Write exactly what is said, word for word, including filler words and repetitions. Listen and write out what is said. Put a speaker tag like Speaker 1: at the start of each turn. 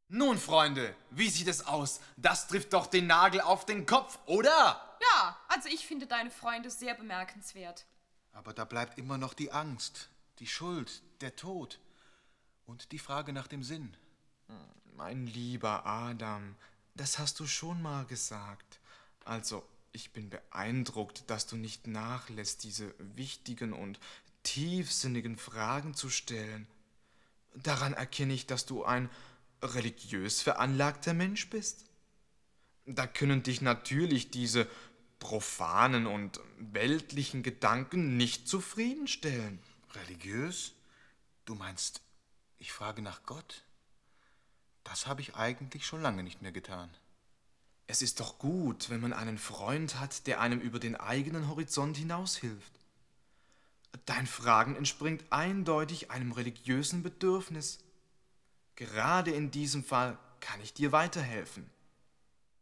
Speaker 1: Nun, Freunde, wie sieht es aus? Das trifft doch den Nagel auf den Kopf, oder?
Speaker 2: Ja, also ich finde deine Freunde sehr bemerkenswert.
Speaker 3: Aber da bleibt immer noch die Angst, die Schuld, der Tod und die Frage nach dem Sinn.
Speaker 4: Mein lieber Adam, das hast du schon mal gesagt. Also, ich bin beeindruckt, dass du nicht nachlässt, diese wichtigen und tiefsinnigen Fragen zu stellen. Daran erkenne ich, dass du ein religiös veranlagter Mensch bist. Da können dich natürlich diese profanen und weltlichen Gedanken nicht zufriedenstellen.
Speaker 3: Religiös? Du meinst, ich frage nach Gott? Das habe ich eigentlich schon lange nicht mehr getan.
Speaker 4: Es ist doch gut, wenn man einen Freund hat, der einem über den eigenen Horizont hinaushilft. Dein Fragen entspringt eindeutig einem religiösen Bedürfnis. Gerade in diesem Fall kann ich dir weiterhelfen.